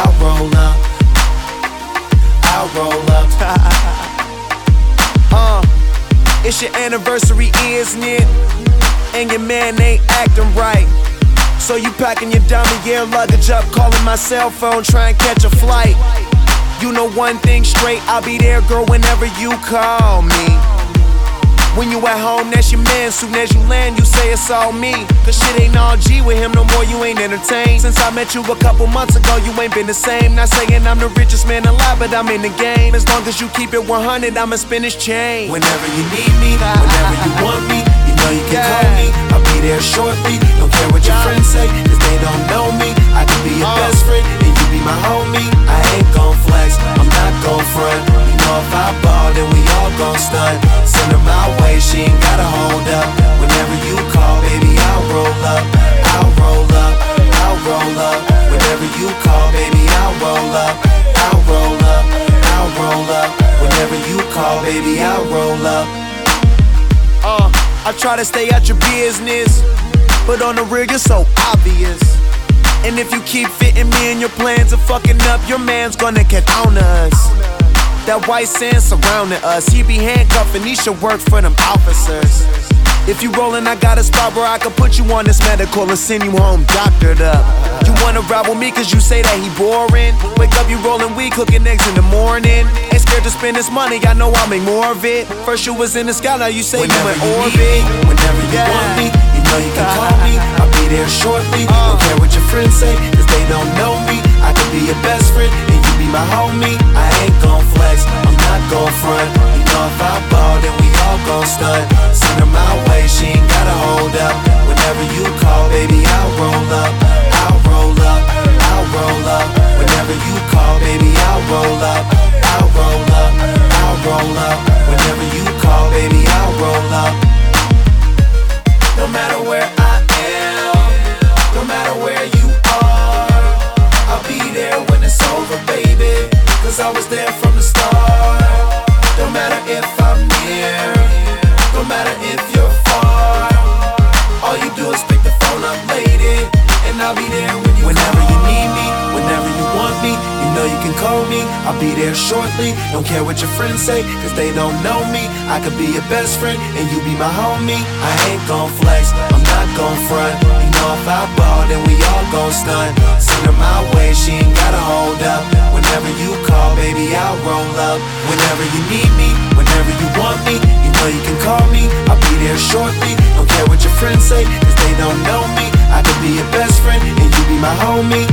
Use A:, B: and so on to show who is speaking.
A: I'll roll up. I'll roll up.
B: It's your anniversary, isn't it? And your man ain't acting right. So you packing your dummy gear luggage up, calling my cell phone, trying to catch a flight. You know one thing straight, I'll be there, girl, whenever you call me. When you at home, that's your man. Soon as you land, you say it's all me. Cause shit ain't all G with him no more, you ain't entertained. Since I met you a couple months ago, you ain't been the same. Not saying I'm the richest man alive, but I'm in the game. As long as you keep it 100, I'ma spin this chain.
A: Whenever you need me, whenever you want me, you know you can call me. I'll be there shortly. Don't care what your friends say, cause they don't know me. I can be your best friend, and you be my homie. I ain't gon' flex, I'm not gon' front. You know if I ball, then we all gon' stunt. Send her my way, she ain't gotta hold up. Whenever you call, baby, I'll roll up. I'll roll up, I'll roll up. Whenever you call, baby, I'll roll up. I'll roll up, I'll roll up. Whenever you call, baby, I'll roll up.
B: I try to stay out your business, but on the real, you're so obvious. And if you keep fitting me in your plans of fucking up, your man's gonna get on us. That white sand surrounding us, he be handcuffing, he should work for them officers. If you rollin', I got a spot where I can put you on this medical and send you home doctored up. You wanna ride with me cause you say that he boring. Wake up, you rollin' weed, cooking eggs in the morning. Ain't scared to spend this money, I know I'll make more of it. First you was in the sky, now you say
A: whenever
B: you in
A: you
B: orbit.
A: Need me, whenever you want me, you know you can call me. I'll be there shortly. Don't care what your friends say, cause they don't know me. I could be your best friend, and you be my homie. I ain't gon' flex, I'm not gon' front. You know if I ball, then we all gon' stunt. Send her my way, she ain't gotta hold up. Whenever you call, baby, I'll roll up. I'll roll up, I'll roll up. Whenever you call, baby, I'll roll up. I'll roll up, I'll roll up. Whenever you call, baby, I'll roll up. No matter where I am, no matter where you are, I'll be there when it's over, baby. Cause I was there from the start. No matter if I'm near, no matter if you're far, all you do is pick the phone up, lady, and I'll be there when you whenever call. You need me, whenever you want me, you know you can call me. I'll be there shortly. Don't care what your friends say, cause they don't know me. I could be your best friend, and you be my homie. I ain't gon' flex, I'm not gon' front. You know if I ball, then we all gon' stunt. Send her my way, she ain't gotta hold up. Whenever you call, baby, I'll roll up. Whenever you need me, whenever you want me, you know you can call me. I'll be there shortly. Don't care what your friends say, cause they don't know me. I could be your best friend, and you be my homie.